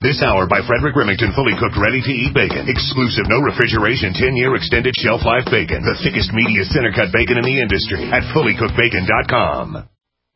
This hour by Frederick Remington, fully cooked, ready-to-eat bacon. Exclusive, no refrigeration, 10-year extended shelf life bacon. The thickest, meatiest, center-cut bacon in the industry at fullycookedbacon.com.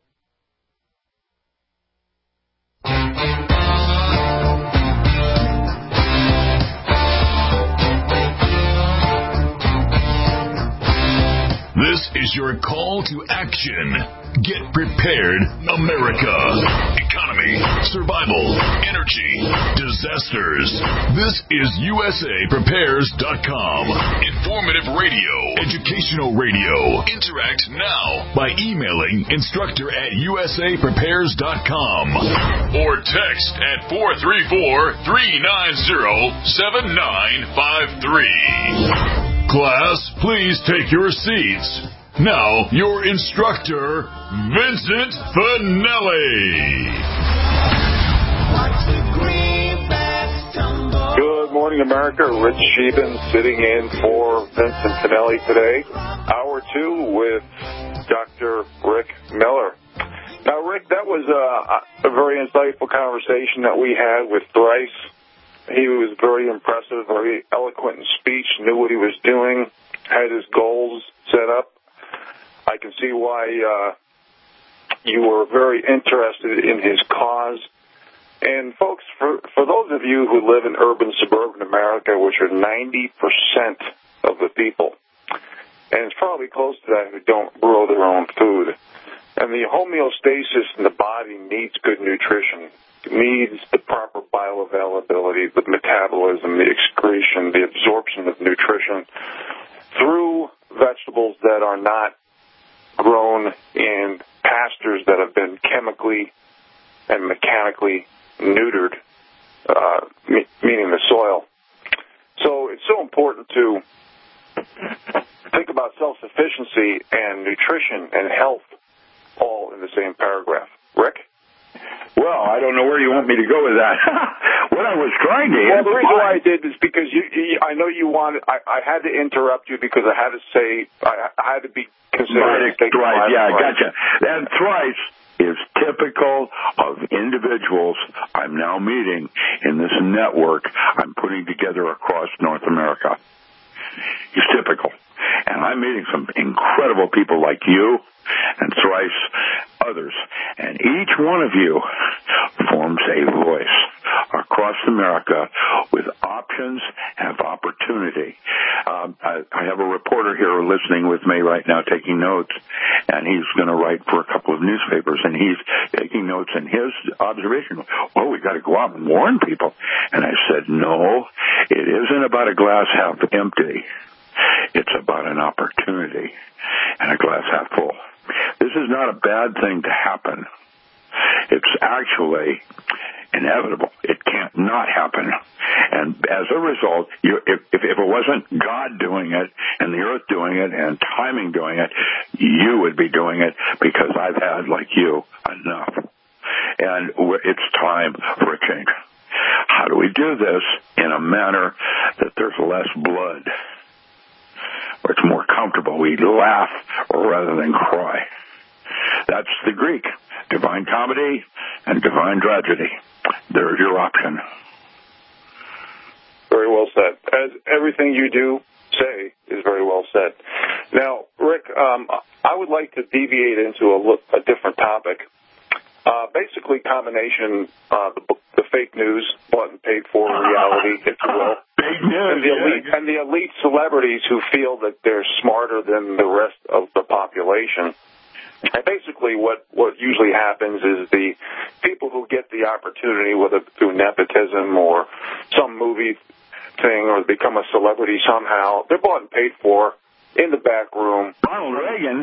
This is your call to action. Get prepared, America. Economy, survival, energy, disasters. This is USAPrepares.com. Informative radio, educational radio. Interact now by emailing instructor@USAPrepares.com or text at 434-390-7953. Class, please take your seats. Now, your instructor, Vincent Finelli. Good morning, America. Rich Sheben sitting in for Vincent Finelli today. Hour 2 with Dr. Rick Miller. Now, Rick, that was a very insightful conversation that we had with Thrice. He was very impressive, very eloquent in speech, knew what he was doing, had his goals set up. I can see why you were very interested in his cause. And, folks, for those of you who live in urban, suburban America, which are 90% of the people, and it's probably close to that who don't grow their own food, and the homeostasis in the body needs good nutrition. Needs the proper bioavailability, the metabolism, the excretion, the absorption of nutrition through vegetables that are not grown in pastures that have been chemically and mechanically neutered, meaning the soil. So it's so important to think about self-sufficiency and nutrition and health all in the same paragraph. Rick? Well, I don't know where you want me to go with that. What I was trying to... Well, the reason why I did is because I know you wanted... I had to interrupt you because I had to say... I had to be considerate. Thrice, yeah, I gotcha. And Thrice is typical of individuals I'm now meeting in this network I'm putting together across North America. He's typical. And I'm meeting some incredible people like you and Thrice, others. And each one of you forms a voice across America with options, have opportunity. I have a reporter here listening with me right now taking notes, and he's going to write for a couple of newspapers, and he's taking notes, and his observation, well, we got to go out and warn people. And I said, no, it isn't about a glass half empty. It's about an opportunity and a glass half full. This is not a bad thing to happen. It's actually inevitable. It can't not happen. And as a result, if it wasn't God doing it and the earth doing it and timing doing it, you would be doing it because I've had, like you, enough. And it's time for a change. How do we do this in a manner that there's less blood? Where it's more comfortable. We laugh rather than cry. That's the Greek. Divine comedy and divine tragedy. There's your option. Very well said. As everything you do say is very well said. Now, Rick, I would like to deviate into a different topic. Basically, combination, the fake news, bought and paid for reality, if you will. Fake news, and the elite celebrities who feel that they're smarter than the rest of the population. And basically what usually happens is the people who get the opportunity, whether through nepotism or some movie thing or become a celebrity somehow, they're bought and paid for in the back room. Ronald Reagan.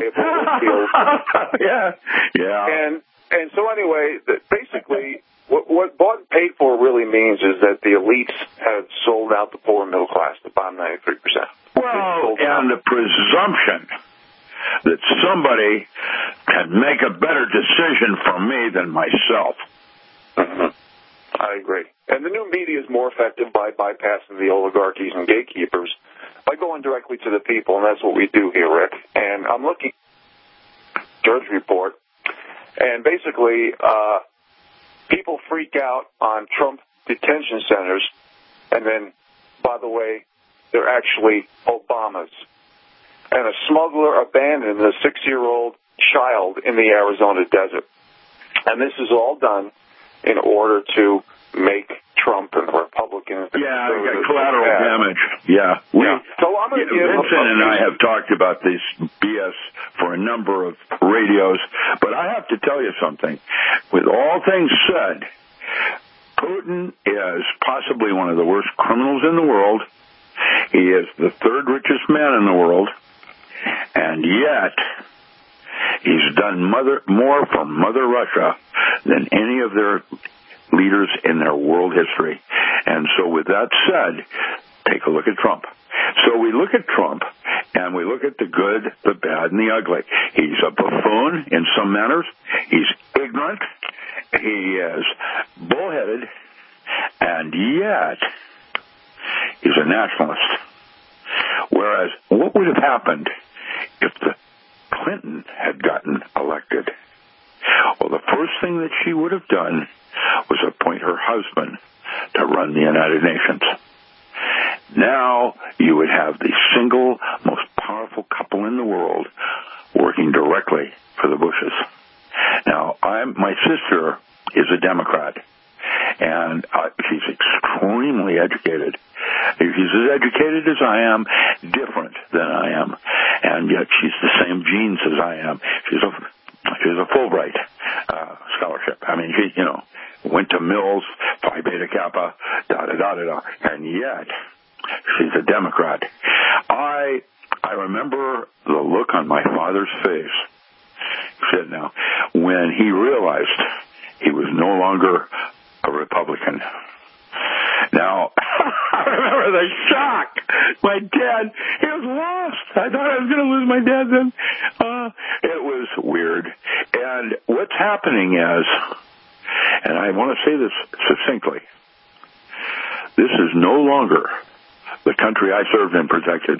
Yeah. And so anyway, basically what bought and paid for really means is that the elites have sold out the poor middle class, the bottom 93%. Well, and the presumption that somebody can make a better decision for me than myself. Mm-hmm. I agree. And the new media is more effective by bypassing the oligarchies and gatekeepers by going directly to the people, and that's what we do here, Rick. And I'm looking at the Drudge Report, and basically people freak out on Trump detention centers, and then, by the way, they're actually Obama's. And a smuggler abandoned a 6-year-old child in the Arizona desert. And this is all done in order to make Trump and the Republicans... Yeah, collateral damage. Yeah. So I'm going to give... Vincent and I have talked about this BS for a number of radios, but I have to tell you something. With all things said, Putin is possibly one of the worst criminals in the world. He is the third richest man in the world, and yet he's done more for Mother Russia than any of their leaders in their world history. And so with that said, take a look at Trump. So we look at Trump, and we look at the good, the bad, and the ugly. He's a buffoon in some manners. He's ignorant. He is bullheaded. And yet, he's a nationalist. Whereas, what would have happened if the Clinton had gotten elected? Well, the first thing that she would have done was appoint her husband to run the United Nations. Now you would have the single most powerful couple in the world working directly for the Bushes. Now, my sister is a Democrat, and she's extremely educated. She's as educated as I am, different than I am, and yet she's the same genes as I am. She's a Fulbright scholarship. I mean, she, went to Mills, Phi Beta Kappa, da-da-da-da-da, and yet she's a Democrat. I remember the look on my father's face, said now, when he realized he was no longer a Republican. Now, I remember the shock. My dad, he was lost. I thought I was going to lose my dad then. It was weird. And what's happening is, and I want to say this succinctly, this is no longer the country I served and protected.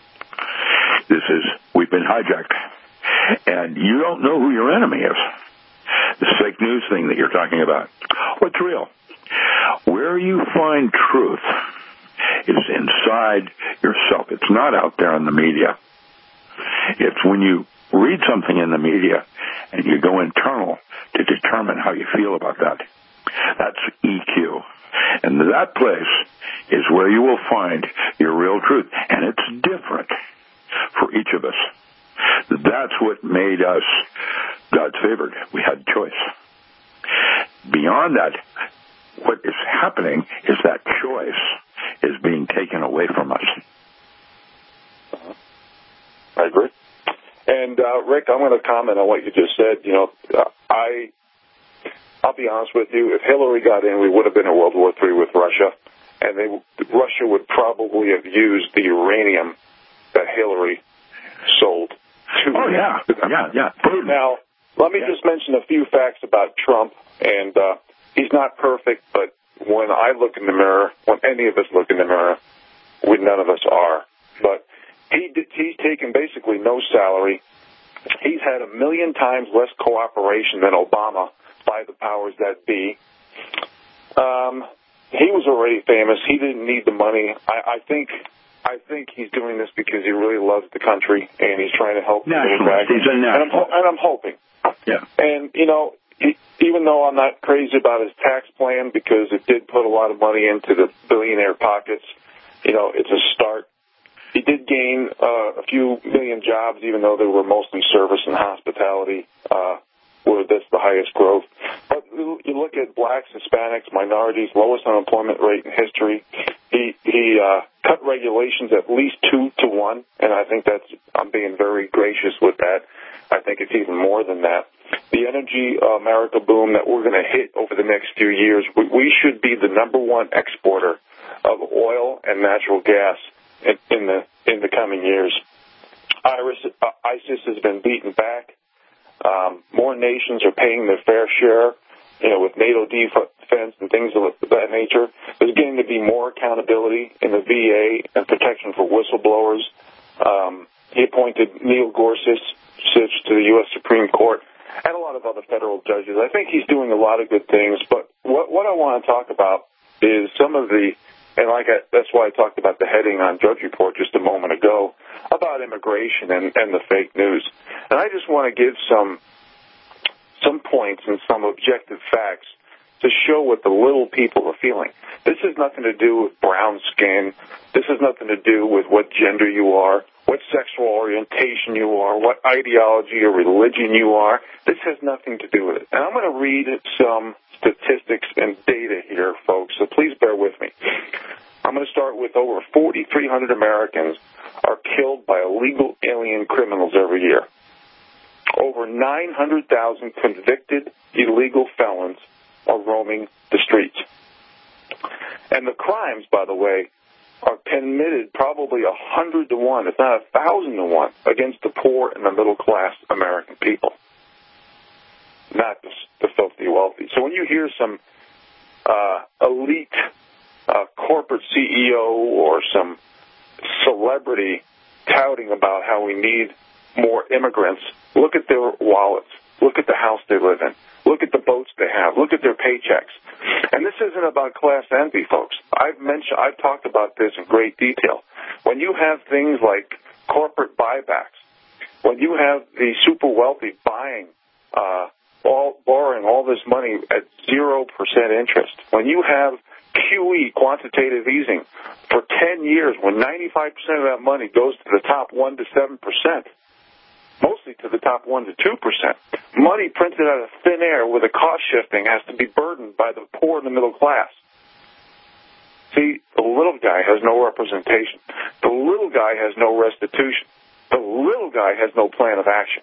We've been hijacked. And you don't know who your enemy is. This fake news thing that you're talking about. What's real? Where you find truth is inside yourself. It's not out there in the media. It's when you read something in the media and you go internal to determine how you feel about that. That's EQ. And that place is where you will find your real truth. And it's different for each of us. That's what made us God's favored. We had choice. Beyond that, what is happening is that choice is being taken away from us. I agree. And, Rick, I'm going to comment on what you just said. I'll be honest with you. If Hillary got in, we would have been in World War III with Russia, and Russia would probably have used the uranium that Hillary sold to them. Yeah. Now, let me just mention a few facts about Trump, and he's not perfect, but when I look in the mirror, when any of us look in the mirror, none of us are. But he's taken basically no salary. He's had 1 million times less cooperation than Obama by the powers that be. He was already famous. He didn't need the money. I think he's doing this because he really loves the country and he's trying to help people back. He's a nationalist. And I'm hoping. Yeah. And, even though I'm not crazy about his tax plan because it did put a lot of money into the billionaire pockets, it's a start. He did gain a few million jobs, even though they were mostly service and hospitality, where that's the highest growth. But you look at blacks, Hispanics, minorities, lowest unemployment rate in history. He cut regulations at least 2 to 1, and I think I'm being very gracious with that. I think it's even more than that. The energy America boom that we're going to hit over the next few years, we should be the #1 exporter of oil and natural gas in the coming years. ISIS has been beaten back. More nations are paying their fair share, with NATO defense and things of that nature. There's going to be more accountability in the VA and protection for whistleblowers. He appointed Neil Gorsuch to the U.S. Supreme Court and a lot of other federal judges. I think he's doing a lot of good things, but what I want to talk about is some of the, and that's why I talked about the heading on Drudge Report just a moment ago about immigration and the fake news. And I just want to give some points and some objective facts to show what the little people are feeling. This has nothing to do with brown skin. This has nothing to do with what gender you are, what sexual orientation you are, what ideology or religion you are. This has nothing to do with it. And I'm going to read some statistics and data here, folks, so please bear with me. I'm going to start with over 4,300 Americans are killed by illegal alien criminals every year. Over 900,000 convicted illegal felons are roaming the streets. And the crimes, by the way, are committed probably 100 to 1, if not 1,000 to 1, against the poor and the middle-class American people, not the filthy wealthy. So when you hear some elite corporate CEO or some celebrity touting about how we need more immigrants, look at their wallets, look at the house they live in, look at the boats they have, look at their paychecks. And this isn't about class envy, folks. I've talked about this in great detail. When you have things like corporate buybacks, when you have the super wealthy borrowing all this money at 0% interest, when you have QE, quantitative easing, for 10 years, when 95% of that money goes to the top 1 to 7%, mostly to the top 1 to 2%. Money printed out of thin air with a cost shifting has to be burdened by the poor and the middle class. See, the little guy has no representation. The little guy has no restitution. The little guy has no plan of action.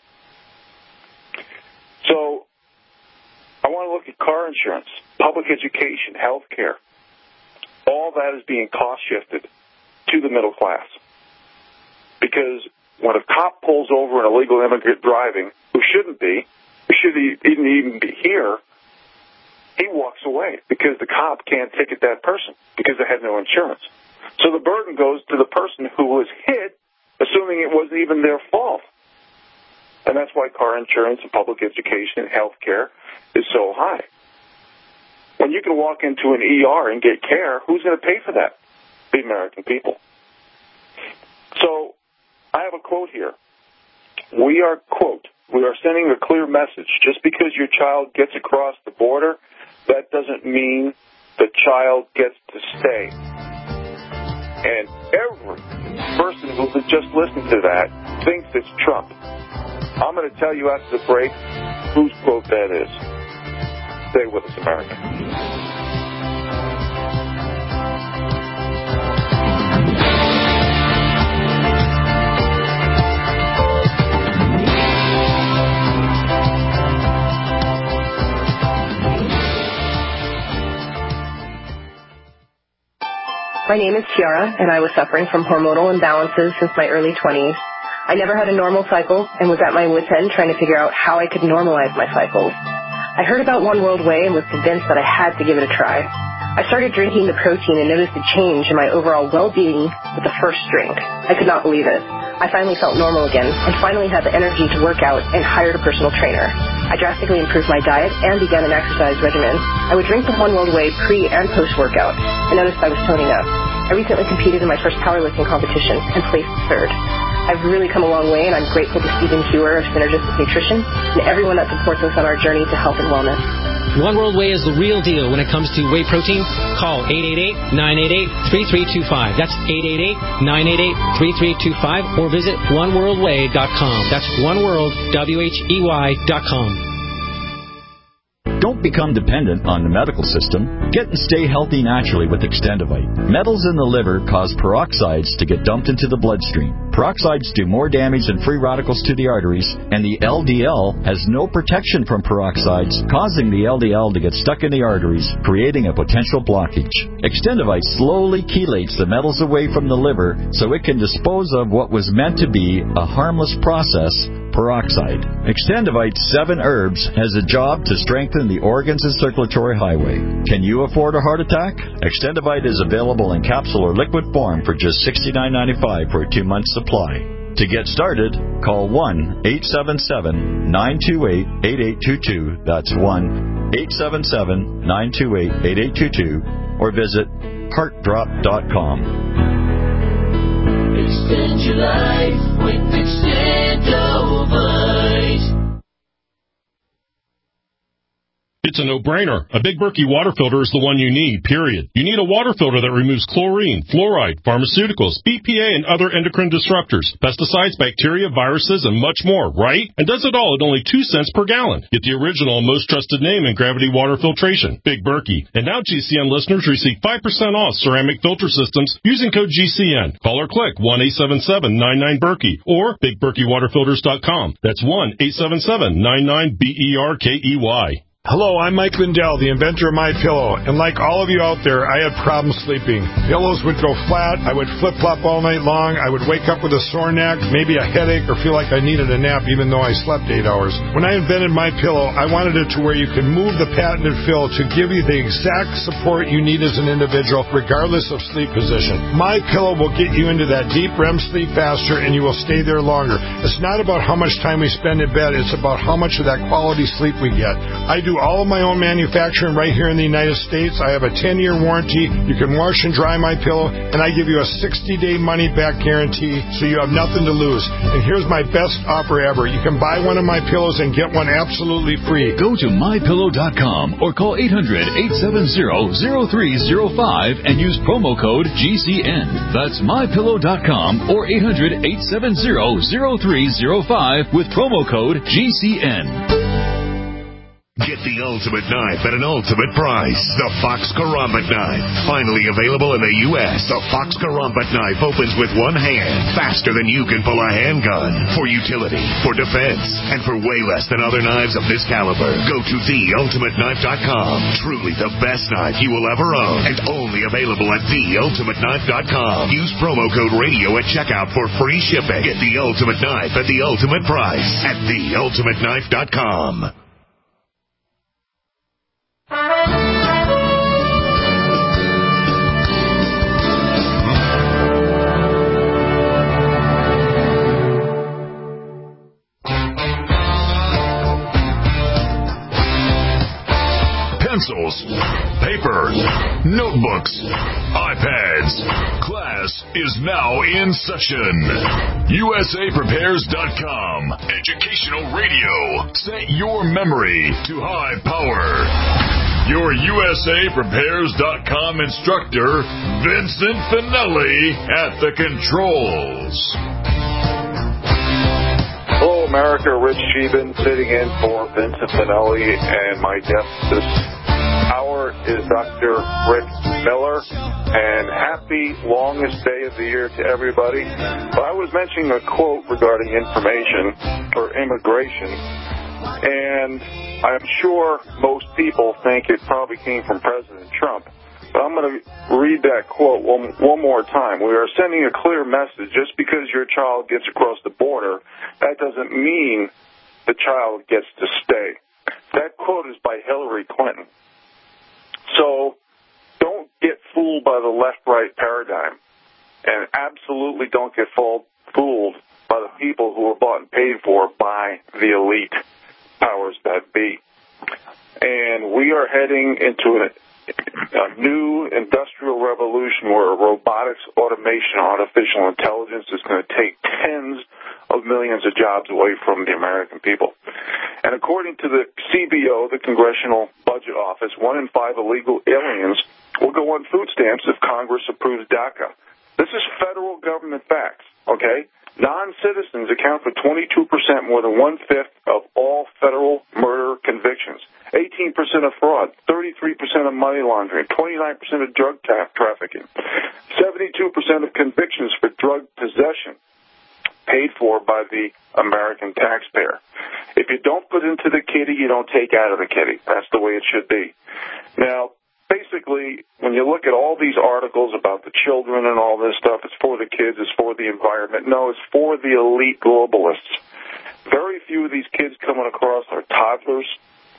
So I want to look at car insurance, public education, health care. All that is being cost shifted to the middle class. Because when a cop pulls over an illegal immigrant driving, who shouldn't even be here, he walks away because the cop can't ticket that person because they have no insurance. So the burden goes to the person who was hit, assuming it wasn't even their fault. And that's why car insurance and public education and health care is so high. When you can walk into an ER and get care, who's going to pay for that? The American people. So I have a quote here. We are sending a clear message. Just because your child gets across the border, that doesn't mean the child gets to stay. And every person who just listened to that thinks it's Trump. I'm going to tell you after the break whose quote that is. Stay with us, America. My name is Tiara, and I was suffering from hormonal imbalances since my early 20s. I never had a normal cycle and was at my wit's end trying to figure out how I could normalize my cycles. I heard about One World Whey and was convinced that I had to give it a try. I started drinking the protein and noticed a change in my overall well-being with the first drink. I could not believe it. I finally felt normal again and finally had the energy to work out and hired a personal trainer. I drastically improved my diet and began an exercise regimen. I would drink the One World Whey pre- and post-workout and noticed I was toning up. I recently competed in my first powerlifting competition and placed third. I've really come a long way, and I'm grateful to Stephen Hewer of Synergistic Nutrition and everyone that supports us on our journey to health and wellness. One World Whey is the real deal when it comes to whey protein. Call 888-988-3325. That's 888-988-3325, or visit oneworldwhey.com. That's oneworldwhey.com. Don't become dependent on the medical system. Get and stay healthy naturally with Extendivite. Metals in the liver cause peroxides to get dumped into the bloodstream. Peroxides do more damage than free radicals to the arteries, and the LDL has no protection from peroxides, causing the LDL to get stuck in the arteries, creating a potential blockage. Extendivite slowly chelates the metals away from the liver so it can dispose of what was meant to be a harmless process, peroxide. Extendivite 7 herbs has a job to strengthen the organs and circulatory highway. Can you afford a heart attack? Extendivite is available in capsule or liquid form for just $69.95 for a 2-month supply. To get started, call 1-877-928-8822. That's 1-877-928-8822. or visit heartdrop.com. Extend your life with Extendovite. It's a no-brainer. A Big Berkey water filter is the one you need, period. You need a water filter that removes chlorine, fluoride, pharmaceuticals, BPA, and other endocrine disruptors, pesticides, bacteria, viruses, and much more, right? And does it all at only 2 cents per gallon. Get the original and most trusted name in gravity water filtration, Big Berkey. And now GCN listeners receive 5% off ceramic filter systems using code GCN. Call or click 1-877-99-BERKEY or BigBerkeyWaterFilters.com. That's 1-877-99-BERKEY. Hello, I'm Mike Lindell, the inventor of MyPillow, and like all of you out there, I had problems sleeping. Pillows would go flat, I would flip-flop all night long, I would wake up with a sore neck, maybe a headache, or feel like I needed a nap even though I slept 8 hours. When I invented MyPillow, I wanted it to where you can move the patented fill to give you the exact support you need as an individual, regardless of sleep position. MyPillow will get you into that deep REM sleep faster, and you will stay there longer. It's not about how much time we spend in bed, it's about how much of that quality sleep we get. I do all of my own manufacturing right here in the United States. I have a 10-year warranty. You can wash and dry my pillow, and I give you a 60-day money-back guarantee, so you have nothing to lose. And here's my best offer ever. You can buy one of my pillows and get one absolutely free. Go to MyPillow.com or call 800-870-0305 and use promo code GCN. That's MyPillow.com or 800-870-0305 with promo code GCN. Get the ultimate knife at an ultimate price. The Fox Karambit knife. Finally available in the U.S., the Fox Karambit knife opens with one hand, faster than you can pull a handgun. For utility, for defense, and for way less than other knives of this caliber. Go to theultimateknife.com. Truly the best knife you will ever own, and only available at theultimateknife.com. Use promo code radio at checkout for free shipping. Get the ultimate knife at the ultimate price at theultimateknife.com. Pencils, paper, notebooks, iPads. Class is now in session. USAPrepares.com. Educational radio. Set your memory to high power. Your USAPrepares.com instructor, Vincent Finelli, at the controls. Hello, America. Rich Sheehan sitting in for Vincent Finelli, and my guest this hour is Dr. Rick Miller. And happy longest day of the year to everybody. But I was mentioning a quote regarding information or immigration, and I'm sure most people think it probably came from President Trump. But I'm going to read that quote one more time. We are sending a clear message. Just because your child gets across the border, that doesn't mean the child gets to stay. That quote is by Hillary Clinton. So don't get fooled by the left-right paradigm. And absolutely don't get fooled by the people who are bought and paid for by the elite powers that be. And we are heading into a new industrial revolution where robotics, automation, artificial intelligence is going to take tens of millions of jobs away from the American people. And according to the CBO, the Congressional Budget Office, 1 in 5 illegal aliens will go on food stamps if Congress approves DACA. This is federal government facts, okay? Non-citizens account for 22%, more than one-fifth of all federal murder convictions, 18% of fraud, 33% of money laundering, 29% of drug trafficking, 72% of convictions for drug possession paid for by the American taxpayer. If you don't put into the kitty, you don't take out of the kitty. That's the way it should be. Now, basically, when you look at all these articles about the children and all this stuff, it's for the kids, it's for the environment. No, it's for the elite globalists. Very few of these kids coming across are toddlers.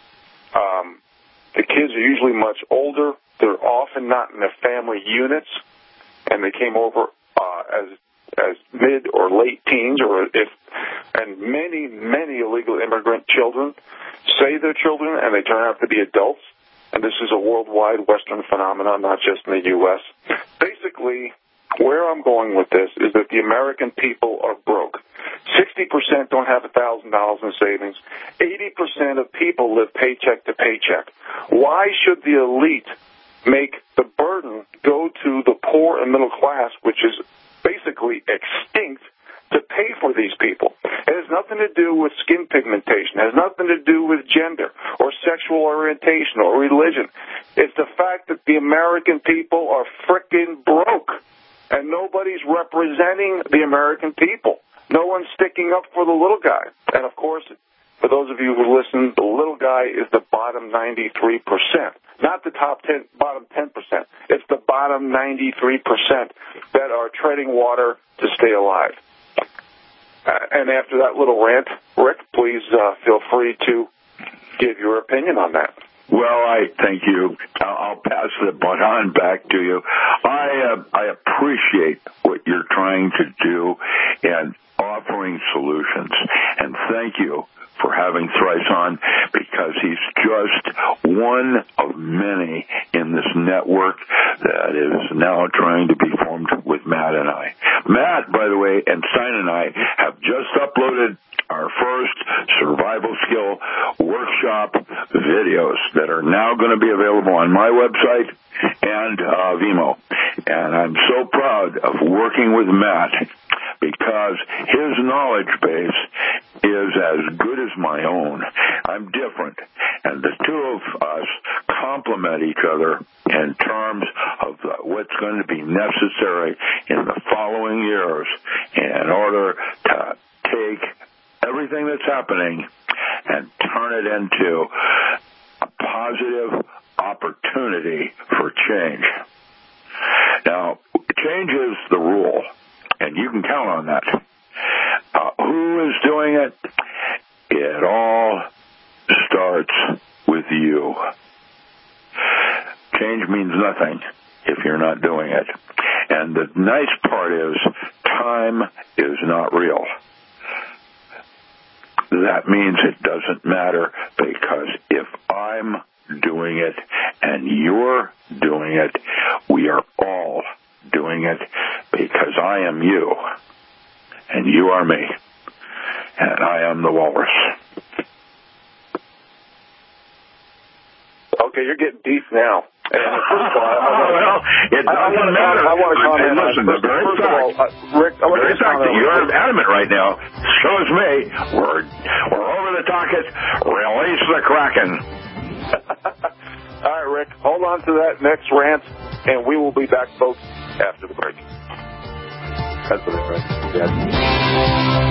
The kids are usually much older. They're often not in their family units, and they came over as mid or late teens, and many illegal immigrant children say they're children, and they turn out to be adults. and this is a worldwide Western phenomenon, not just in the U.S. Basically, where I'm going with this is that the American people are broke. 60% don't have $1,000 in savings. 80% of people live paycheck to paycheck. Why should the elite make the burden go to the poor and middle class, which is basically extinct, to pay for these people? It has nothing to do with skin pigmentation. It has nothing to do with gender or sexual orientation or religion. It's the fact that the American people are frickin' broke, and nobody's representing the American people. No one's sticking up for the little guy. And, of course, for those of you who listen, the little guy is the bottom 93%. Not the bottom 10%. It's the bottom 93% that are treading water to stay alive. And after that little rant, Rick, please feel free to give your opinion on that. Well, I thank you. I'll pass the baton back to you. I appreciate what you're trying to do and offering solutions. And thank you for having Thrice on, because he's just one of many in this network that is now trying to be formed with Matt and I. Matt, by the way, and Stein and I have just uploaded our first survival skill workshop videos that are now going to be available on my website and Vimeo. And I'm so proud of working with Matt, because his knowledge base is as good as my own. I'm different, and the two of us complement each other in terms of what's going to be necessary in the following years in order to take everything that's happening and turn it into a positive opportunity for change. Now, change is the rule, and you can count on that. Who is doing it? It all starts with you. Change means nothing if you're not doing it. And the nice part is time is not real. That means it doesn't matter, because if I'm doing it and you're doing it, we are all doing it, because I am you and you are me and I am the walrus. Okay, you're getting deep now. And first of all, well, it doesn't matter. I want to comment on listen, the very fact, Rick, I want to fact that you're adamant right now shows me we're over the target. Release the Kraken. All right, Rick, hold on to that next rant, and we will be back, folks, after the break. That's what it's right. Yeah.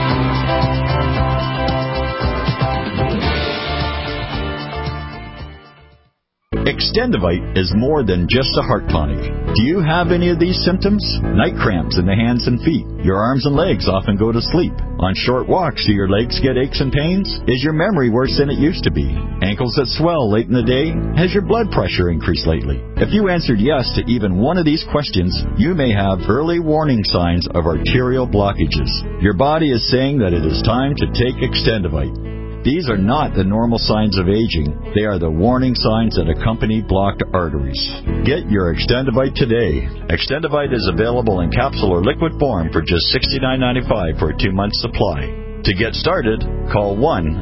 Extendivite is more than just a heart tonic. Do you have any of these symptoms? Night cramps in the hands and feet. Your arms and legs often go to sleep. On short walks, do your legs get aches and pains? Is your memory worse than it used to be? Ankles that swell late in the day? Has your blood pressure increased lately? If you answered yes to even one of these questions, you may have early warning signs of arterial blockages. Your body is saying that it is time to take Extendivite. These are not the normal signs of aging. They are the warning signs that accompany blocked arteries. Get your Extendivite today. Extendivite is available in capsule or liquid form for just $69.95 for a 2-month supply. To get started, call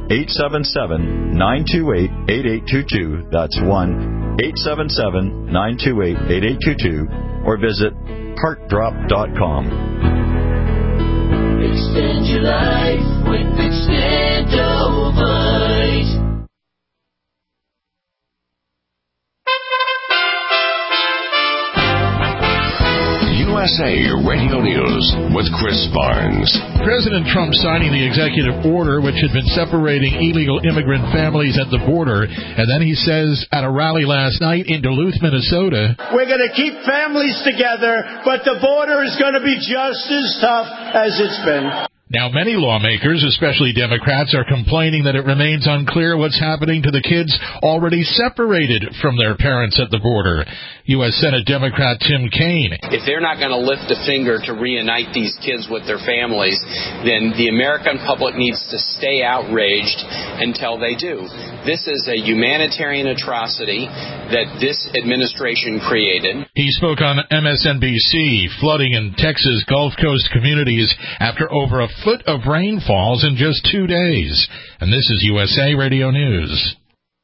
1-877-928-8822. That's 1-877-928-8822. Or visit heartdrop.com. Extend your life with Extendovite. USA Radio News with Chris Barnes. President Trump signing the executive order which had been separating illegal immigrant families at the border, and then he says at a rally last night in Duluth, Minnesota, we're going to keep families together, but the border is going to be just as tough as it's been. Now, many lawmakers, especially Democrats, are complaining that it remains unclear what's happening to the kids already separated from their parents at the border. U.S. Senate Democrat Tim Kaine. If they're not going to lift a finger to reunite these kids with their families, then the American public needs to stay outraged until they do. This is a humanitarian atrocity that this administration created. He spoke on MSNBC, flooding in Texas Gulf Coast communities after over a foot of rain falls in just 2 days. And this is USA Radio News.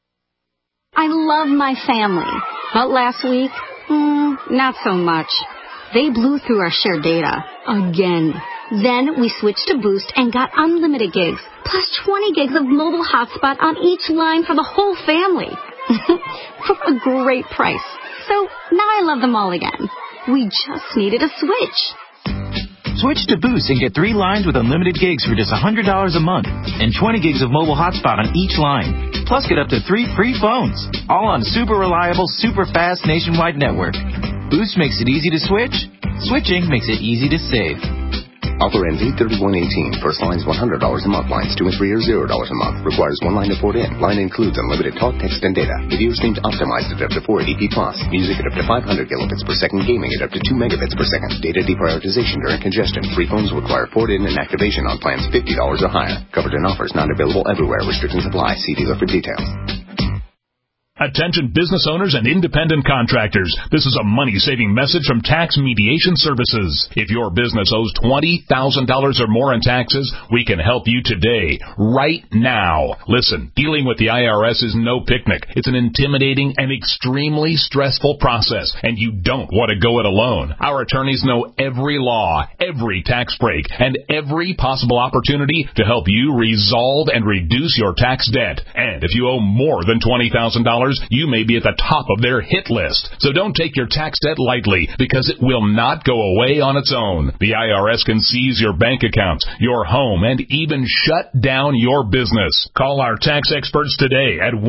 I love my family, but last week, not so much. They blew through our shared data again. Then we switched to Boost and got unlimited gigs, plus 20 gigs of mobile hotspot on each line for the whole family. For a great price. So now I love them all again. We just needed a switch. Switch to Boost and get 3 lines with unlimited gigs for just $100 a month and 20 gigs of mobile hotspot on each line. Plus get up to 3 free phones, all on super reliable, super fast nationwide network. Boost makes it easy to switch. Switching makes it easy to save. Offer ends 8/31/18. First line is $100 a month. Lines 2 and 3 are $0 a month. Requires 1 line to port in. Line includes unlimited talk, text, and data. Video streams optimized at up to 480p+. Music at up to 500 kilobits per second. Gaming at up to 2 megabits per second. Data deprioritization during congestion. Free phones require port in and activation on plans $50 or higher. Covered in offers not available everywhere. Restrictions apply. See dealer for details. Attention business owners and independent contractors. This is a money-saving message from Tax Mediation Services. If your business owes $20,000 or more in taxes, we can help you today, right now. Listen, dealing with the IRS is no picnic. It's an intimidating and extremely stressful process, and you don't want to go it alone. Our attorneys know every law, every tax break, and every possible opportunity to help you resolve and reduce your tax debt. And if you owe more than $20,000, you may be at the top of their hit list. So don't take your tax debt lightly, because it will not go away on its own. The IRS can seize your bank accounts, your home, and even shut down your business. Call our tax experts today at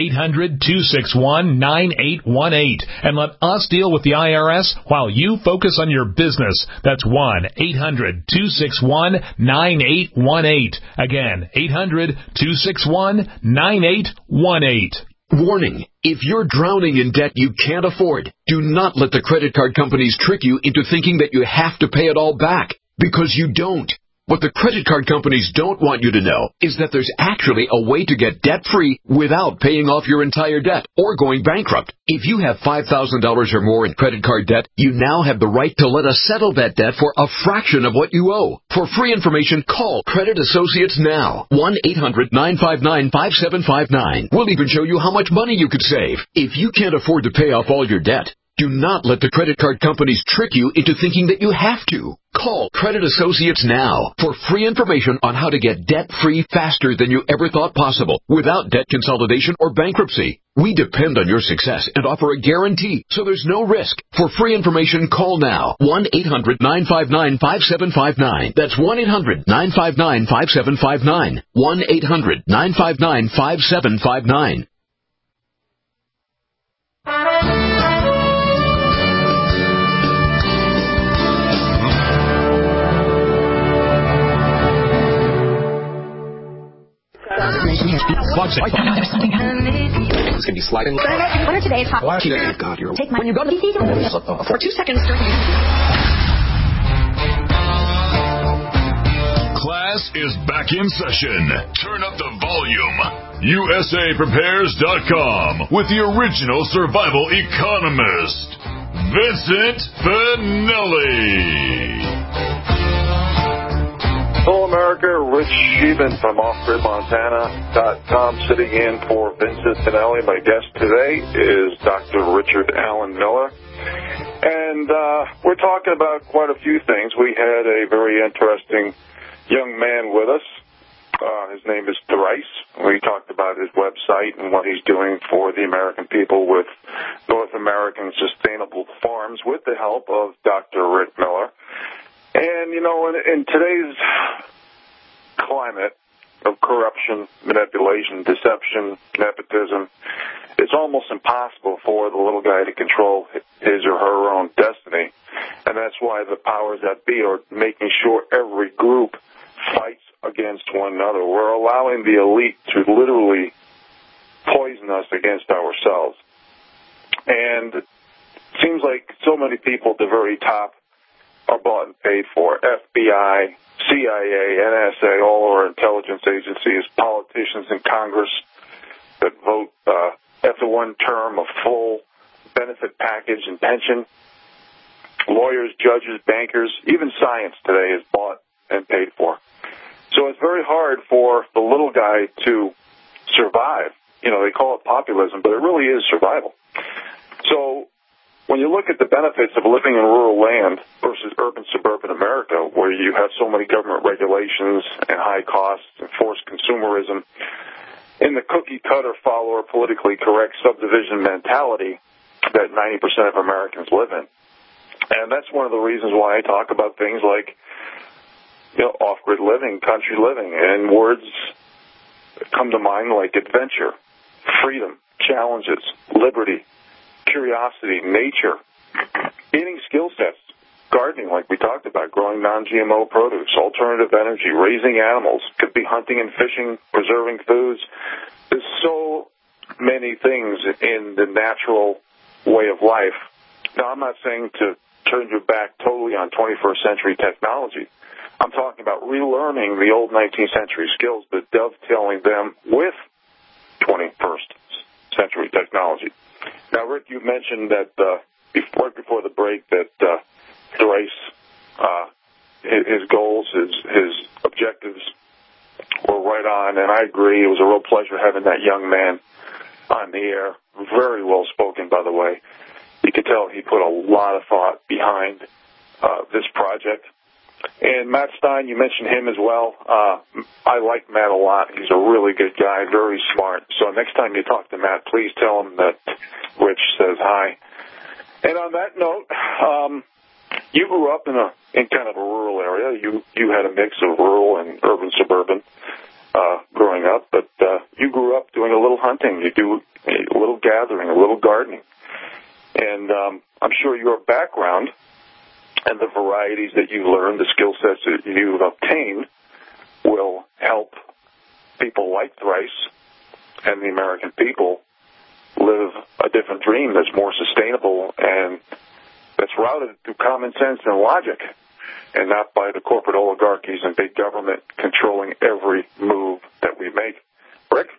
1-800-261-9818 and let us deal with the IRS while you focus on your business. That's 1-800-261-9818. Again, 800-261-9818. Warning, if you're drowning in debt you can't afford, do not let the credit card companies trick you into thinking that you have to pay it all back, because you don't. What the credit card companies don't want you to know is that there's actually a way to get debt-free without paying off your entire debt or going bankrupt. If you have $5,000 or more in credit card debt, you now have the right to let us settle that debt for a fraction of what you owe. For free information, call Credit Associates now. 1-800-959-5759. We'll even show you how much money you could save. If you can't afford to pay off all your debt, do not let the credit card companies trick you into thinking that you have to. Call Credit Associates now for free information on how to get debt-free faster than you ever thought possible without debt consolidation or bankruptcy. We depend on your success and offer a guarantee, so there's no risk. For free information, call now. 1-800-959-5759. That's 1-800-959-5759. 1-800-959-5759. It's going to be sliding. What are today's hot? Oh, God, you're... Take my... When you go to DC, for 2 seconds during... Class is back in session. Turn up the volume. USAPrepares.com with the original survival economist, Vincent Finelli. Hello, America. Rich Sheehan from OffGridMontana.com sitting in for Vincent Finelli. My guest today is Dr. Richard Allen Miller. And we're talking about quite a few things. We had a very interesting young man with us. His name is Thrice. We talked about his website and what he's doing for the American people with North American Sustainable Farms with the help of Dr. Rick Miller. And, you know, in today's climate of corruption, manipulation, deception, nepotism, it's almost impossible for the little guy to control his or her own destiny. And that's why the powers that be are making sure every group fights against one another. We're allowing the elite to literally poison us against ourselves. And it seems like so many people at the very top are bought and paid for. FBI, CIA, NSA, all our intelligence agencies, politicians in Congress, that vote after one term a full benefit package and pension. Lawyers, judges, bankers, even science today is bought and paid for. So it's very hard for the little guy to survive. You know, they call it populism, but it really is survival. So when you look at the benefits of living in rural land versus urban, suburban America, where you have so many government regulations and high costs and forced consumerism, in the cookie-cutter follower, politically correct subdivision mentality that 90% of Americans live in. And that's one of the reasons why I talk about things like, you know, off-grid living, country living, and words come to mind like adventure, freedom, challenges, liberty, curiosity, nature, gaining skill sets, gardening like we talked about, growing non-GMO produce, alternative energy, raising animals, could be hunting and fishing, preserving foods. There's so many things in the natural way of life. Now, I'm not saying to turn your back totally on 21st century technology. I'm talking about relearning the old 19th century skills, but dovetailing them with 21st century technology. Now, Rick, you mentioned that right before the break that Thrice, his goals, his objectives were right on, and I agree. It was a real pleasure having that young man on the air. Very well spoken, by the way. You could tell he put a lot of thought behind this project. And Matt Stein, you mentioned him as well. I like Matt a lot. He's a really good guy, very smart. So next time you talk to Matt, please tell him that Rich says hi. And on that note, you grew up in kind of a rural area. You had a mix of rural and urban, suburban growing up, but you grew up doing a little hunting. You do a little gathering, a little gardening. And I'm sure your background and the varieties that you learned, the skill sets that you've obtained, will help people like Thrice and the American people live a different dream that's more sustainable and that's routed through common sense and logic and not by the corporate oligarchies and big government controlling every move that we make. Rick?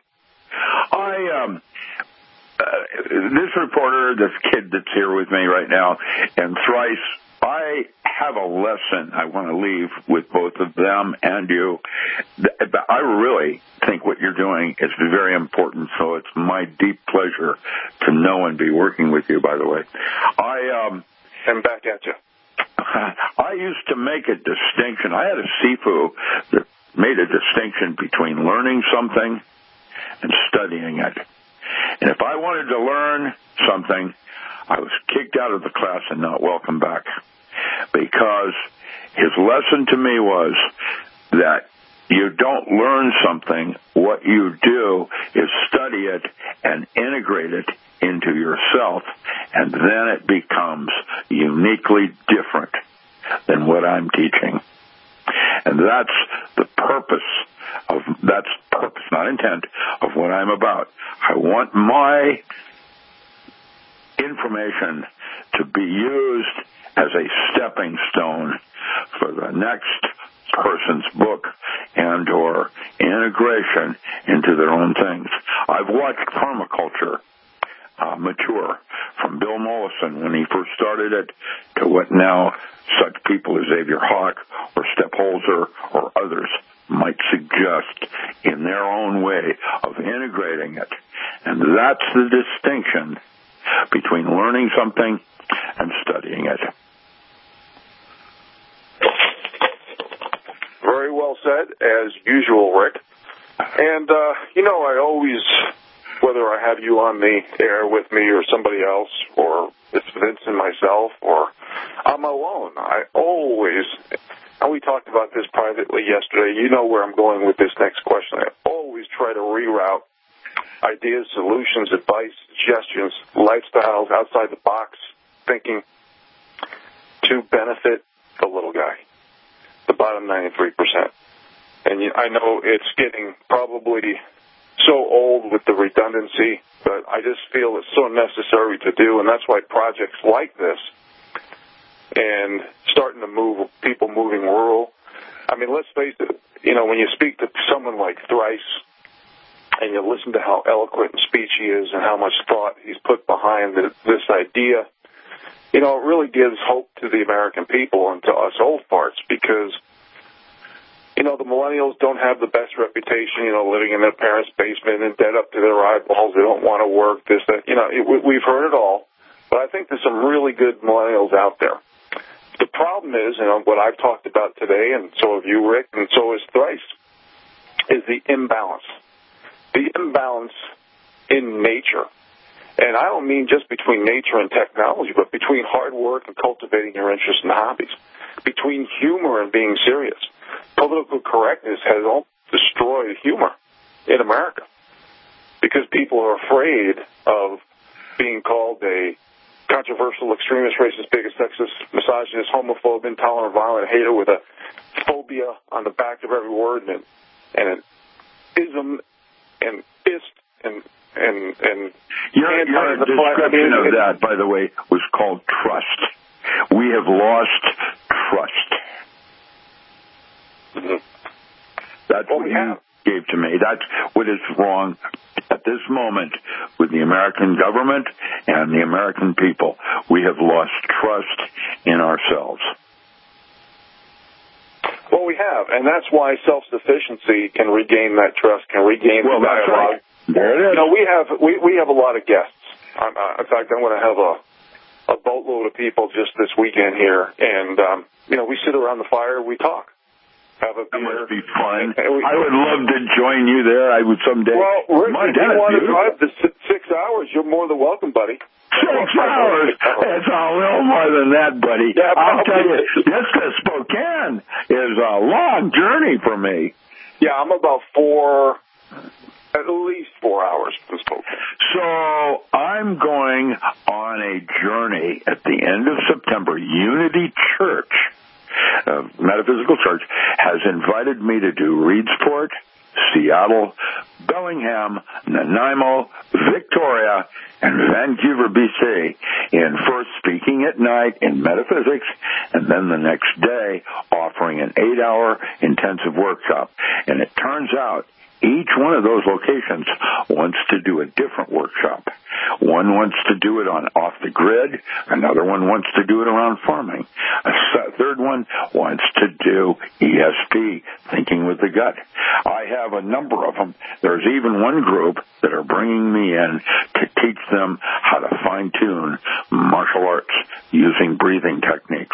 This reporter, this kid that's here with me right now, and Thrice, I have a lesson I want to leave with both of them and you. I really think what you're doing is very important, so it's my deep pleasure to know and be working with you, by the way. I'm back at you. I used to make a distinction. I had a Sifu that made a distinction between learning something and studying it. And if I wanted to learn something, I was kicked out of the class and not welcome back. Because his lesson to me was that you don't learn something. What you do is study it and integrate it into yourself, and then it becomes uniquely different than what I'm teaching. And that's the purpose, not intent, of what I'm about. I want my information to be used as a stepping stone for the next person's book and or integration into their own things. I've watched permaculture mature from Bill Mollison when he first started it to what now such people as Xavier Hawk or Step Holzer or others might suggest in their own way of integrating it. And that's the distinction between learning something and studying it. Very well said, as usual, Rick. And, I always, whether I have you on the air with me or somebody else, or it's Vince and myself, or I'm alone, I always, and we talked about this privately yesterday, you know where I'm going with this next question, I always try to reroute ideas, solutions, advice, suggestions, lifestyles, outside the box thinking to benefit the little guy, the bottom 93%. And I know it's getting probably so old with the redundancy, but I just feel it's so necessary to do, and that's why projects like this and starting to move people moving rural. I mean, let's face it, when you speak to someone like Thrice and you listen to how eloquent in speech he is and how much thought he's put behind this idea, you know, it really gives hope to the American people and to us old farts because, you know, the millennials don't have the best reputation, you know, living in their parents' basement and dead up to their eyeballs. They don't want to work, this, that. You know, we've heard it all. But I think there's some really good millennials out there. The problem is, you know, what I've talked about today, and so have you, Rick, and so is Thrice, is the imbalance. The imbalance in nature. And I don't mean just between nature and technology, but between hard work and cultivating your interests and hobbies, between humor and being serious. Political correctness has all destroyed humor in America because people are afraid of being called a controversial, extremist, racist, bigot, sexist, misogynist, homophobe, intolerant, violent hater with a phobia on the back of every word and an ism and ist and your description of that, by the way, was called trust. We have lost trust. Mm-hmm. That's what you gave to me. That's what is wrong at this moment with the American government and the American people. We have lost trust in ourselves. Well, we have, and that's why self-sufficiency can regain that trust, can regain the dialogue. Right. There it is. You know, we have a lot of guests. In fact, I'm going to have a boatload of people just this weekend here, and you know, we sit around the fire, we talk. Have a beer. That must be fun. I would love to join you there. I would someday. Well, Rick, if you want to drive the 6 hours, you're more than welcome, buddy. 6 hours? It's a little more than that, buddy. Yeah, I'll tell you, this to Spokane is a long journey for me. Yeah, I'm about at least 4 hours from Spokane. So I'm going on a journey at the end of September. Unity Church, Metaphysical Church, has invited me to do Reedsport, Seattle, Bellingham, Nanaimo, Victoria, and Vancouver, BC, in first speaking at night in metaphysics, and then the next day offering an 8-hour intensive workshop. And it turns out each one of those locations wants to do a different workshop. One wants to do it on off the grid. Another one wants to do it around farming. A third one wants to do ESP, thinking with the gut. I have a number of them. There's even one group that are bringing me in to teach them how to fine-tune martial arts using breathing techniques.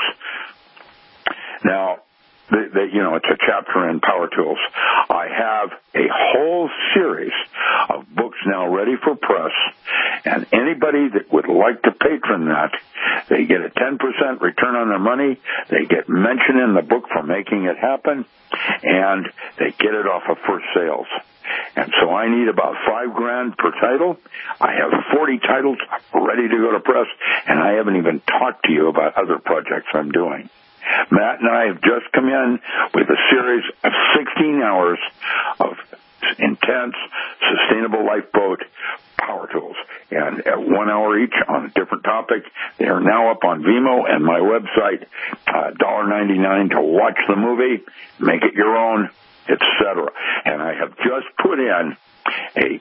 Now, you know, it's a chapter in Power Tools. I have a whole series of books now ready for press, and anybody that would like to patron that, they get a 10% return on their money, they get mention in the book for making it happen, and they get it off of first sales. And so I need about $5,000 per title. I have 40 titles ready to go to press, and I haven't even talked to you about other projects I'm doing. Matt and I have just come in with a series of 16 hours of intense, sustainable lifeboat power tools, and at 1 hour each on a different topic. They are now up on Vimeo and my website, $1.99 to watch the movie, make it your own, etc. And I have just put in a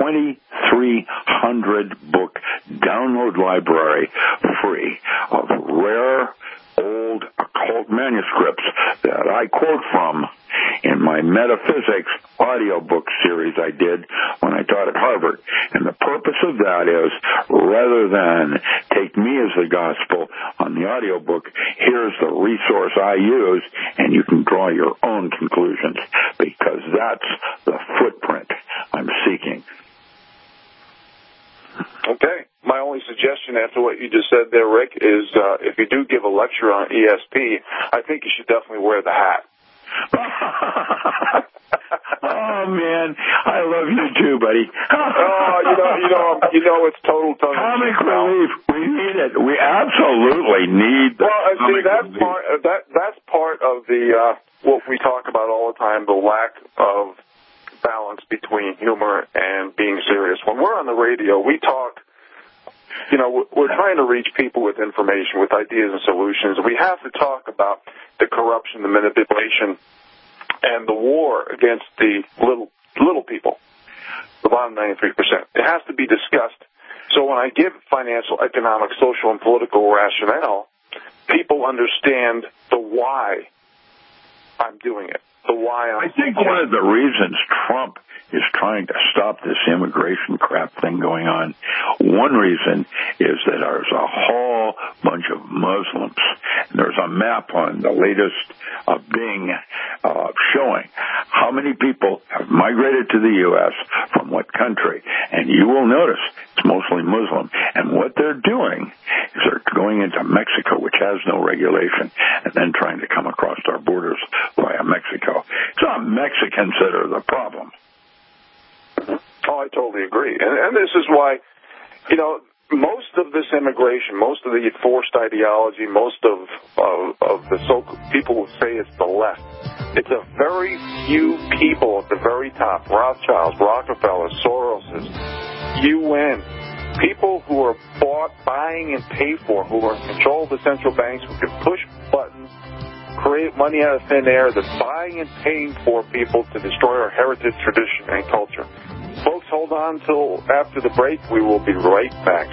2,300 book download library free of rare old occult manuscripts that I quote from in my metaphysics audiobook series I did when I taught at Harvard. And the purpose of that is, rather than take me as the gospel on the audiobook, here's the resource I use, and you can draw your own conclusions, because that's the footprint I'm seeking. Okay. My only suggestion after what you just said there, Rick, is if you do give a lecture on ESP, I think you should definitely wear the hat. Oh man, I love you too, buddy. You know, it's total comic relief. We need it. We absolutely need that. Well, see, that's part of the what we talk about all the time, the lack of balance between humor and being serious. When we're on the radio, we talk. You know, we're trying to reach people with information, with ideas and solutions. We have to talk about the corruption, the manipulation, and the war against the little people. the bottom 93%. It has to be discussed. So when I give financial, economic, social, and political rationale, people understand the why I'm doing it. I think one of the reasons Trump is trying to stop this immigration crap thing going on, one reason is that there's a whole bunch of Muslims. There's a map on the latest Bing showing how many people have migrated to the U.S. from what country. And you will notice it's mostly Muslim. And what they're doing is they're going into Mexico, which has no regulation, and then trying to come across our borders via Mexico. It's not Mexicans that are the problem. Oh, I totally agree. And this is why, most of this immigration, most of the forced ideology, most of the people who say it's the left, it's a very few people at the very top, Rothschilds, Rockefellers, Soroses, UN, people who are bought, buying, and paid for, who are in control of the central banks, who can push buttons, create money out of thin air, that's buying and paying for people to destroy our heritage, tradition, and culture. Folks, hold on till after the break. We will be right back.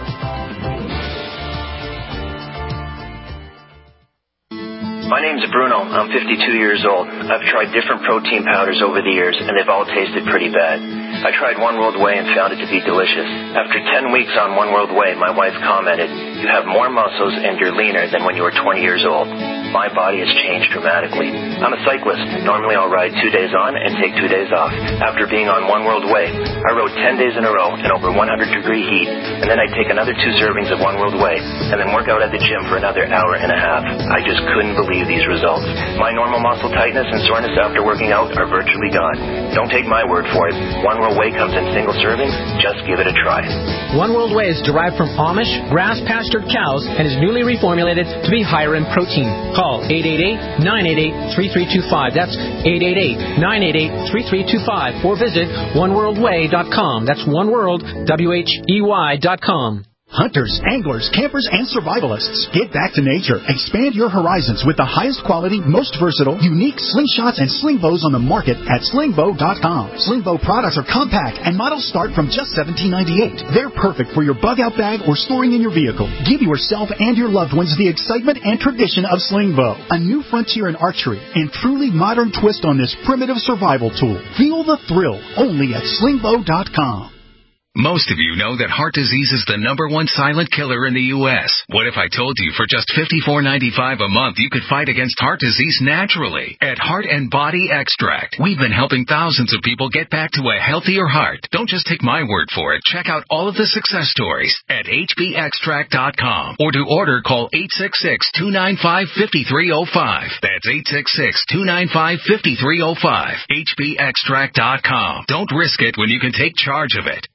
My name's Bruno. I'm 52 years old. I've tried different protein powders over the years, and they've all tasted pretty bad. I tried One World Whey and found it to be delicious. After 10 weeks on One World Whey, my wife commented, "You have more muscles and you're leaner than when you were 20 years old." My body has changed dramatically. I'm a cyclist. Normally I'll ride 2 days on and take 2 days off. After being on One World Whey, I rode 10 days in a row in over 100-degree heat, and then I'd take another 2 servings of One World Whey, and then work out at the gym for another hour and a half. I just couldn't believe these results. My normal muscle tightness and soreness after working out are virtually gone. Don't take my word for it. One World Whey comes in single servings. Just give it a try. One World Whey is derived from Amish, grass-pastured cows and is newly reformulated to be higher in protein. Call 888-988-3325. That's 888-988-3325. Or visit oneworldwhey.com. That's oneworld.com. Hunters, anglers, campers, and survivalists. Get back to nature. Expand your horizons with the highest quality, most versatile, unique slingshots and sling bows on the market at slingbow.com. Sling bow products are compact and models start from just $17.98. They're perfect for your bug-out bag or storing in your vehicle. Give yourself and your loved ones the excitement and tradition of sling bow, a new frontier in archery and truly modern twist on this primitive survival tool. Feel the thrill only at slingbow.com. Most of you know that heart disease is the #1 silent killer in the U.S. What if I told you for just $54.95 a month you could fight against heart disease naturally? At Heart and Body Extract, we've been helping thousands of people get back to a healthier heart. Don't just take my word for it. Check out all of the success stories at hbextract.com. Or to order, call 866-295-5305. That's 866-295-5305. hbextract.com. Don't risk it when you can take charge of it.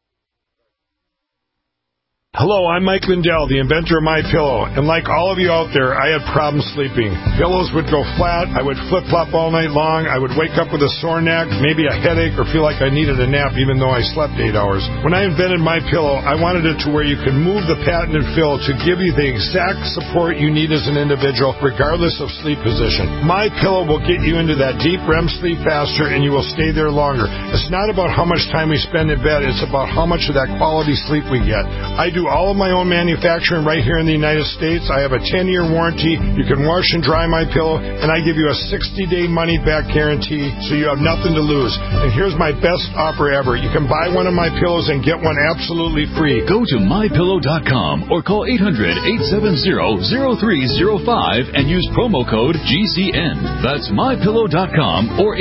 Hello, I'm Mike Lindell, the inventor of MyPillow, and like all of you out there, I had problems sleeping. Pillows would go flat, I would flip-flop all night long, I would wake up with a sore neck, maybe a headache, or feel like I needed a nap even though I slept 8 hours. When I invented MyPillow, I wanted it to where you could move the patented fill to give you the exact support you need as an individual, regardless of sleep position. MyPillow will get you into that deep REM sleep faster, and you will stay there longer. It's not about how much time we spend in bed, it's about how much of that quality sleep we get. I do all of my own manufacturing right here in the United States. I have a 10-year warranty. You can wash and dry my pillow, and I give you a 60-day money-back guarantee, so you have nothing to lose. And here's my best offer ever. You can buy one of my pillows and get one absolutely free. Go to mypillow.com or call 800-870-0305 and use promo code GCN. That's mypillow.com or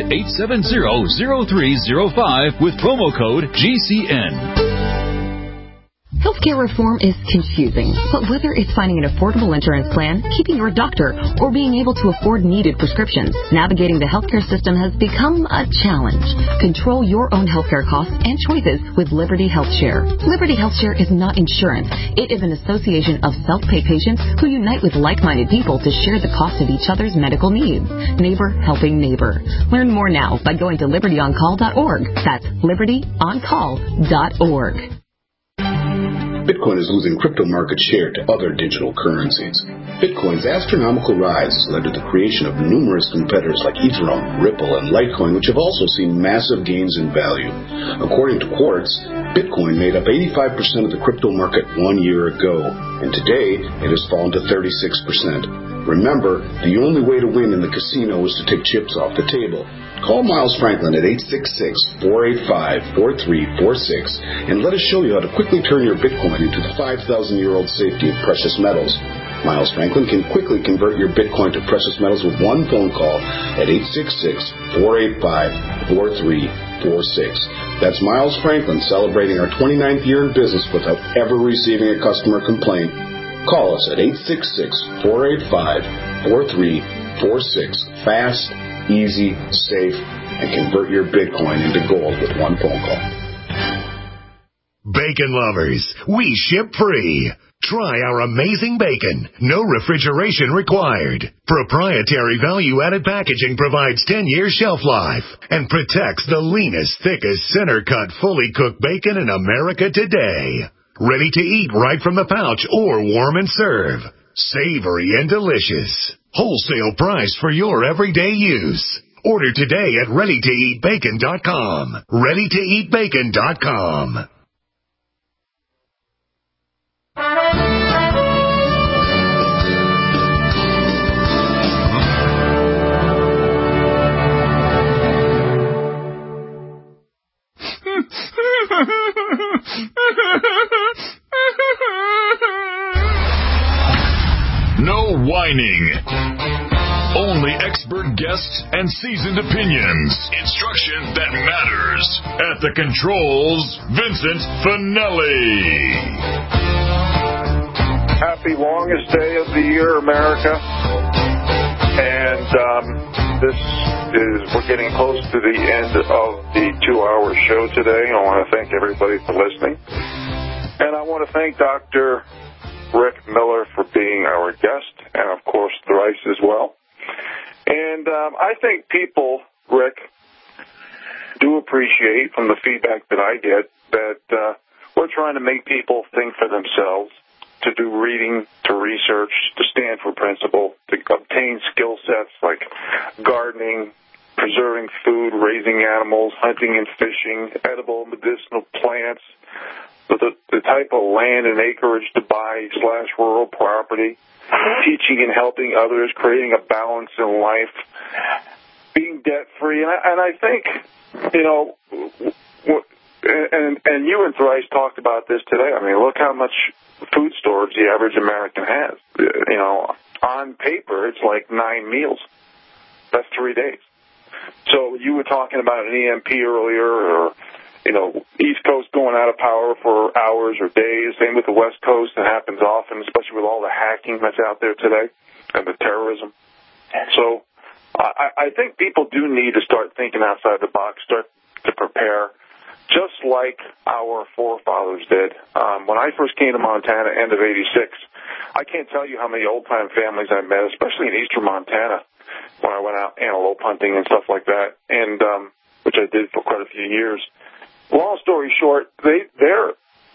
800-870-0305 with promo code GCN. Healthcare reform is confusing, but whether it's finding an affordable insurance plan, keeping your doctor, or being able to afford needed prescriptions, navigating the healthcare system has become a challenge. Control your own healthcare costs and choices with Liberty HealthShare. Liberty HealthShare is not insurance. It is an association of self-pay patients who unite with like-minded people to share the cost of each other's medical needs. Neighbor helping neighbor. Learn more now by going to libertyoncall.org. That's libertyoncall.org. Bitcoin is losing crypto market share to other digital currencies. Bitcoin's astronomical rise has led to the creation of numerous competitors like Ethereum, Ripple, and Litecoin, which have also seen massive gains in value. According to Quartz, Bitcoin made up 85% of the crypto market 1 year ago, and today it has fallen to 36%. Remember, the only way to win in the casino is to take chips off the table. Call Miles Franklin at 866-485-4346 and let us show you how to quickly turn your Bitcoin into the 5,000-year-old safety of precious metals. Miles Franklin can quickly convert your Bitcoin to precious metals with one phone call at 866-485-4346. That's Miles Franklin celebrating our 29th year in business without ever receiving a customer complaint. Call us at 866-485-4346. Fast, easy, safe, and convert your Bitcoin into gold with one phone call. Bacon lovers, we ship free. Try our amazing bacon. No refrigeration required. Proprietary value-added packaging provides 10-year shelf life and protects the leanest, thickest, center-cut, fully cooked bacon in America today. Ready to eat right from the pouch or warm and serve. Savory and delicious. Wholesale price for your everyday use. Order today at ReadyToEatBacon.com. ReadyToEatBacon.com. No whining. Only expert guests and seasoned opinions. Instruction that matters. At the controls, Vincent Finelli. Happy longest day of the year, America. And we're getting close to the end of the 2-hour show today. I want to thank everybody for listening. And I want to thank Dr. Rick Miller for being our guest, and of course Thrice as well. And I think people, Rick, do appreciate from the feedback that I get that we're trying to make people think for themselves, to do reading, to research, to stand for principle, to obtain skill sets like gardening, preserving food, raising animals, hunting and fishing, edible medicinal plants, the type of land and acreage to buy / rural property, teaching and helping others, creating a balance in life, being debt-free. And I think, you know, and you and Thrice talked about this today. I mean, look how much food storage the average American has. You know, on paper, it's like 9 meals. That's 3 days. So you were talking about an EMP earlier, or, you know, East Coast going out of power for hours or days. Same with the West Coast. It happens often, especially with all the hacking that's out there today and the terrorism. So I think people do need to start thinking outside the box, start to prepare, just like our forefathers did. When I first came to Montana, end of '86, I can't tell you how many old-time families I met, especially in eastern Montana, when I went out antelope hunting and stuff like that, and which I did for quite a few years. Long story short, their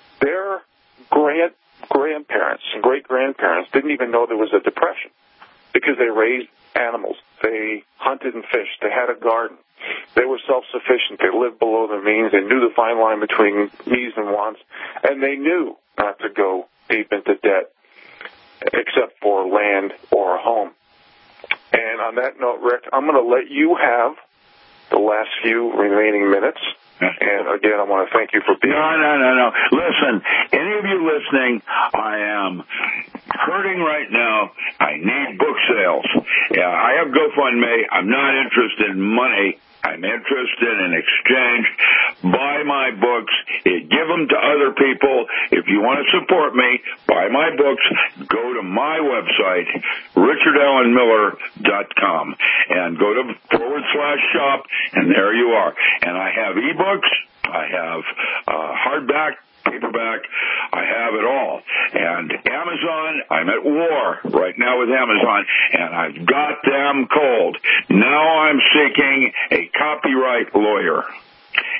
grandparents and great-grandparents didn't even know there was a depression because they raised animals. They hunted and fished. They had a garden. They were self-sufficient. They lived below their means. They knew the fine line between needs and wants, and they knew not to go deep into debt except for land or a home. And on that note, Rick, I'm going to let you have the last few remaining minutes. And again, I want to thank you for being here. No. Listen, any of you listening, I am hurting right now. I need book sales. Yeah, I have GoFundMe. I'm not interested in money. I'm interested in exchange. Buy my books. Give them to other people. If you want to support me, buy my books. Go to my website, richardallenmiller.com, and go to /shop, and there you are. And I have ebooks. I have hardback, paperback. I have it all. And Amazon, I'm at war right now with Amazon, and I've got them cold. Now I'm seeking a copyright lawyer.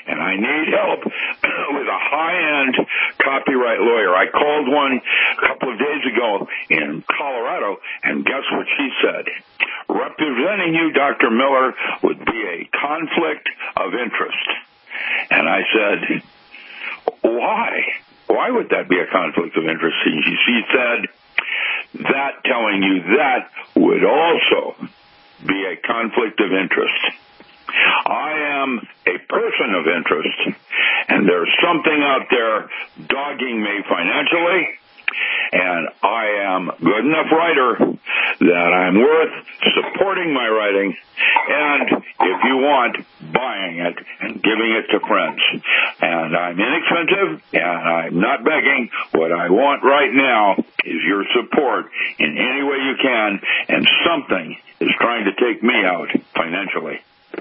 and I need help with a high-end copyright lawyer. I called one a couple of days ago in Colorado, and guess what she said? Representing you, Dr. Miller, would be a conflict of interest. And I said, why? Why would that be a conflict of interest? She said, that telling you that would also be a conflict of interest. I am a person of interest, and there's something out there dogging me financially, and I am a good enough writer that I'm worth supporting my writing, and if you want, buying it and giving it to friends. And I'm inexpensive, and I'm not begging. What I want right now is your support in any way you can, and something is trying to take me out financially.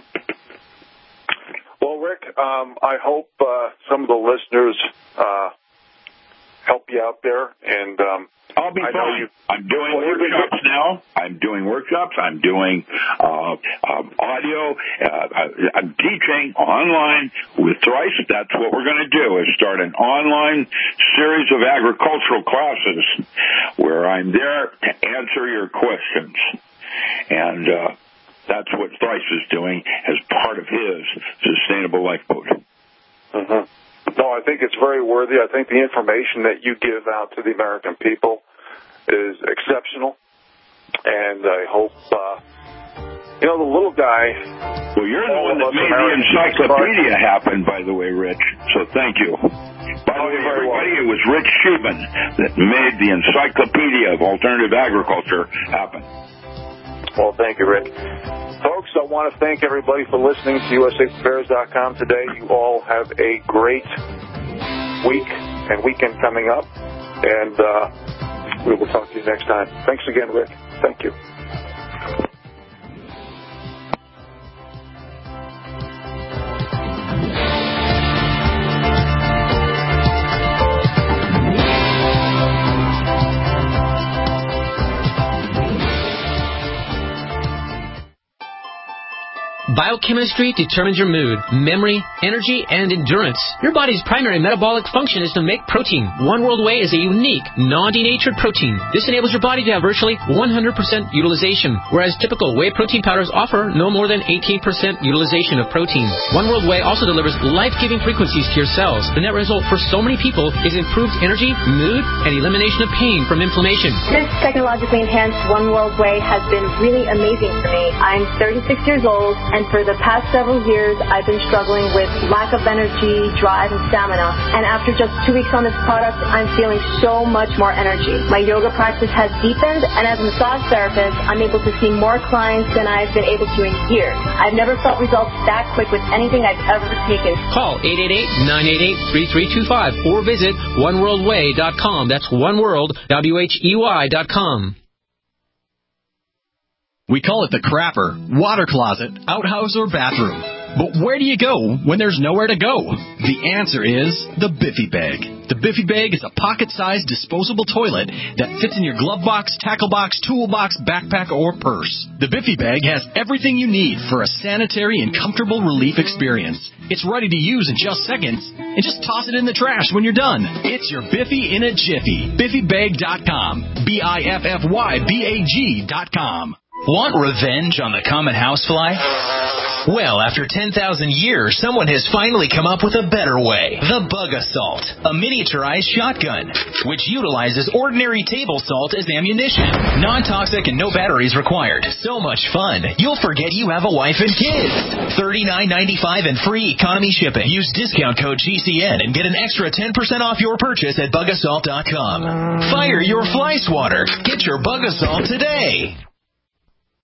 Well, Rick, I hope some of the listeners help you out there, and I'll be fine. I'm doing workshops now. I'm doing workshops. I'm doing audio. I'm teaching online with Thrice. That's what we're going to do, is start an online series of agricultural classes where I'm there to answer your questions. And that's what Thrice is doing as part of his Sustainable Lifeboat. Mm-hmm. No, I think it's very worthy. I think the information that you give out to the American people is exceptional. And I hope, the little guy... Well, you're the one that made the encyclopedia happen, by the way, Rich. So thank you. By the way, everybody, it was Rich Sheben that made the Encyclopedia of Alternative Agriculture happen. Well, thank you, Rick. Folks, I want to thank everybody for listening to USAffairs.com today. You all have a great week and weekend coming up, and we will talk to you next time. Thanks again, Rick. Thank you. Biochemistry determines your mood, memory, energy, and endurance. Your body's primary metabolic function is to make protein. One World Whey is a unique, non-denatured protein. This enables your body to have virtually 100% utilization, whereas typical whey protein powders offer no more than 18% utilization of protein. One World Whey also delivers life-giving frequencies to your cells. The net result for so many people is improved energy, mood, and elimination of pain from inflammation. This technologically enhanced One World Whey has been really amazing for me. I'm 36 years old, and for the past several years, I've been struggling with lack of energy, drive, and stamina. And after just 2 weeks on this product, I'm feeling so much more energy. My yoga practice has deepened, and as a massage therapist, I'm able to see more clients than I've been able to in years. I've never felt results that quick with anything I've ever taken. Call 888-988-3325 or visit oneworldwhey.com. That's oneworld.com. We call it the crapper, water closet, outhouse, or bathroom. But where do you go when there's nowhere to go? The answer is the Biffy Bag. The Biffy Bag is a pocket-sized disposable toilet that fits in your glove box, tackle box, toolbox, backpack, or purse. The Biffy Bag has everything you need for a sanitary and comfortable relief experience. It's ready to use in just seconds, and just toss it in the trash when you're done. It's your Biffy in a jiffy. BiffyBag.com. BiffyBag.com. Want revenge on the common housefly? Well, after 10,000 years, someone has finally come up with a better way. The Bug Assault, a miniaturized shotgun, which utilizes ordinary table salt as ammunition. Non-toxic and no batteries required. So much fun, you'll forget you have a wife and kids. $39.95 and free economy shipping. Use discount code GCN and get an extra 10% off your purchase at bugassault.com. Fire your fly swatter. Get your Bug Assault today.